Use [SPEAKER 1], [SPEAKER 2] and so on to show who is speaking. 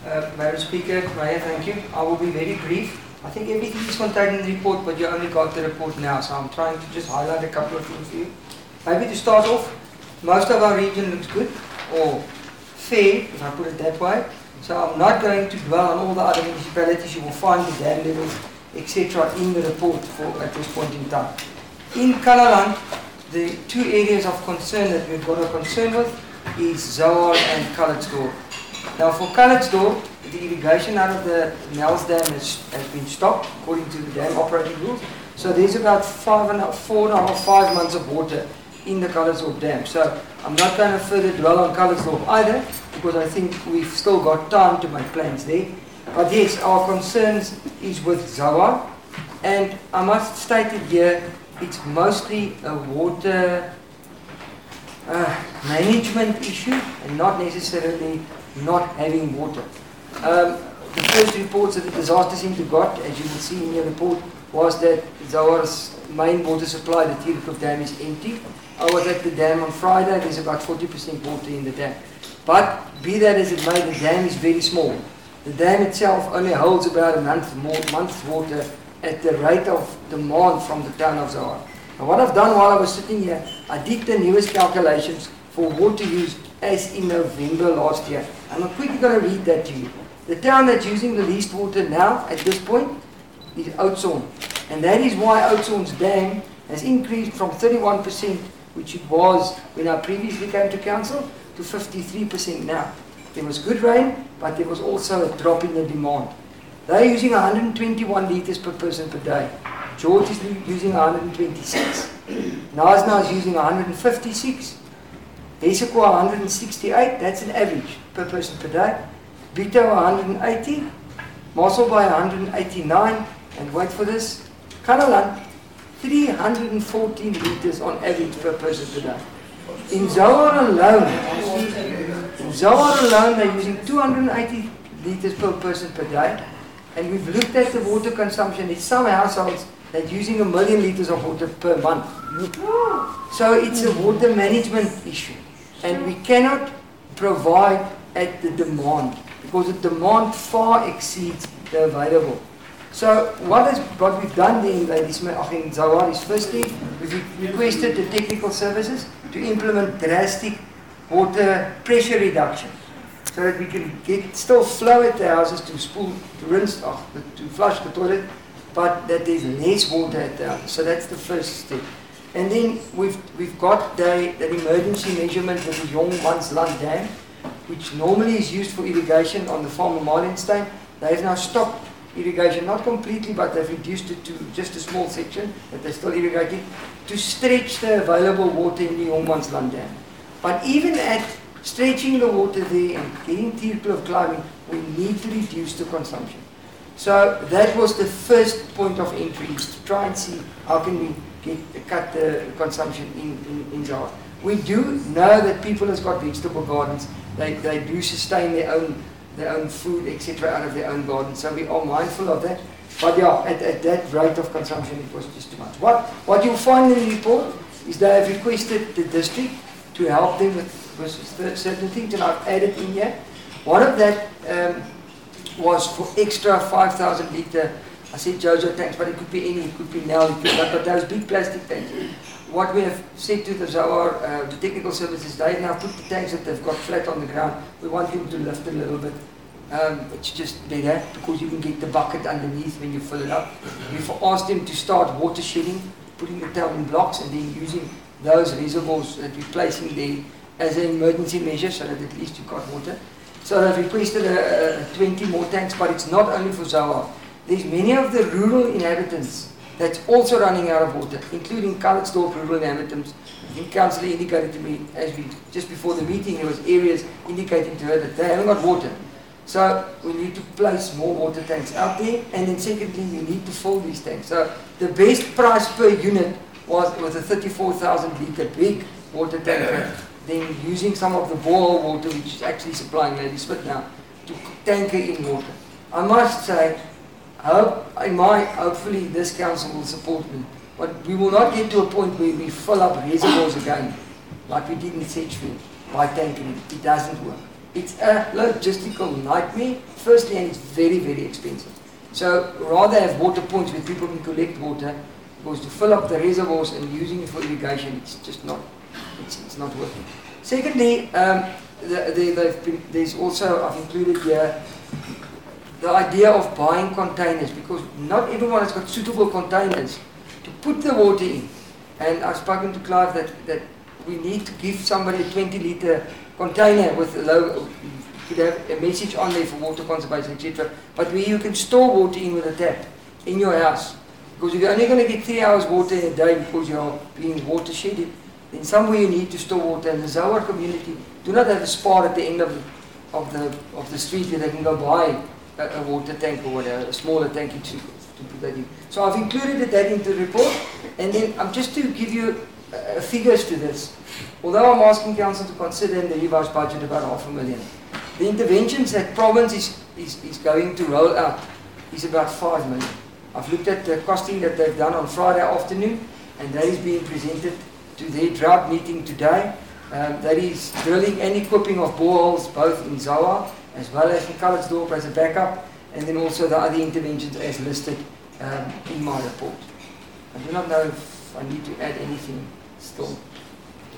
[SPEAKER 1] Madam Speaker, Mayor, thank you. I will be very brief. I think everything is contained in the report, but you only got the report now, so I'm trying to just highlight a couple of things for you. Maybe to start off, most of our region looks good, or fair, if I put it that way. So I'm not going to dwell on all the other municipalities. You will find the dam levels, etc. in the report at this point in time. In Kalaland, the two areas of concern that we've got a concern with is Zoar and Calitzdorp. Now for Calitzdorp, the irrigation out of the Nels Dam has been stopped according to the dam operating rules. So there's about 4.5 months of water in the Calitzdorp Dam. So I'm not going to further dwell on Calitzdorp either, because I think we've still got time to make plans there. But yes, our concerns is with Zoar, and I must state it here, it's mostly a water management issue and not necessarily not having water. The first reports that the disaster center got, as you will see in your report, was that Zoar's main water supply, the Tierkloof Dam, is empty. I was at the dam on Friday. There's about 40% water in the dam. But be that as it may, the dam is very small. The dam itself only holds about a month's water at the rate of demand from the town of Zoar. And what I've done while I was sitting here, I did the newest calculations for water use as in November last year. I'm quickly going to read that to you. The town that's using the least water now, at this point, is Oudtshoorn. And that is why Oudtshoorn's dam has increased from 31%, which it was when I previously came to council, to 53% now. There was good rain, but there was also a drop in the demand. They're using 121 litres per person per day. George is using 126. Nasna is using 156. Hesekwa 168, that's an average per person per day. Bito 180. Mosselbaai 189. And wait for this, Kalaland 314 litres on average per person per day. In Zoar alone, they're using 280 litres per person per day. And we've looked at the water consumption. It's some households that are using 1 million litres of water per month. So it's a water management issue. And we cannot provide at the demand, because the demand far exceeds the available. So what we've done there in Zoar is, firstly, we've requested the technical services to implement drastic water pressure reduction, so that we can get still flow at the houses to flush the toilet, but that there's less water at the house. So that's the first step. And then we've got that emergency measurement with the Jongmansland Dam, which normally is used for irrigation on the farm of Marlinstein. They have now stopped irrigation, not completely, but they've reduced it to just a small section that they're still irrigating, to stretch the available water in the Jongmansland Dam. But even at stretching the water there and getting Tierkloof climbing, we need to reduce the consumption. So that was the first point of entry, is to try and see how can we cut the consumption in Zoar. We do know that people has got vegetable gardens. They do sustain their own food, etc., out of their own gardens. So we are mindful of that. But yeah, at that rate of consumption, it was just too much. What you'll find in the report is they have requested the district to help them with certain things, and I've added in here. One of that was for extra 5,000 litre, I said Jojo tanks, but it could be any, it could be now, but those big plastic tanks. What we have said to the Zoar, the technical services, they now put the tanks that they've got flat on the ground. We want them to lift a little bit. It's just better, because you can get the bucket underneath when you fill it up. We've asked them to start water shedding, putting the town in blocks, and then using those reservoirs that we're placing there as an emergency measure, so that at least you've got water. So they've requested 20 more tanks, but it's not only for Zoar. There's many of the rural inhabitants that's also running out of water, including Calitzdorp rural inhabitants. I think Councillor indicated to me, just before the meeting, there was areas indicating to her that they haven't got water. So we need to place more water tanks out there, and then secondly, you need to fill these tanks. So the best price per unit was a 34,000 litre big water tanker, then using some of the borehole water, which is actually supplying Ladysmith now, to tanker in water. I must say, hopefully this council will support me, but we will not get to a point where we fill up reservoirs again, like we did in Sedgefield, by tankering. It doesn't work. It's a logistical nightmare, firstly, and it's very, very expensive. So rather have water points where people can collect water, because to fill up the reservoirs and using it for irrigation, it's just not, it's not working. Secondly, there's also, I've included here, the idea of buying containers, because not everyone has got suitable containers to put the water in. And I've spoken to Clive that we need to give somebody a 20-litre container with a low, you could have a message on there for water conservation, etc. But where you can store water in with a tap in your house. Because if you're only going to get 3 hours water in a day because you're being watershed, then somewhere you need to store water. And the Zouar community do not have a spa at the end of the street where they can go buy a water tank or whatever, a smaller tank to put that in. So I've included that into the report, and then just to give you figures to this. Although I'm asking Council to consider in the revised budget about $500,000, the interventions that province is going to roll out is about 5 million. I've looked at the costing that they've done on Friday afternoon, and that is being presented to their drought meeting today. That is drilling and equipping of boreholes both in Zouar as well as in Calitzdorp as a backup, and then also the other interventions as listed in my report. I do not know if I need to add anything still.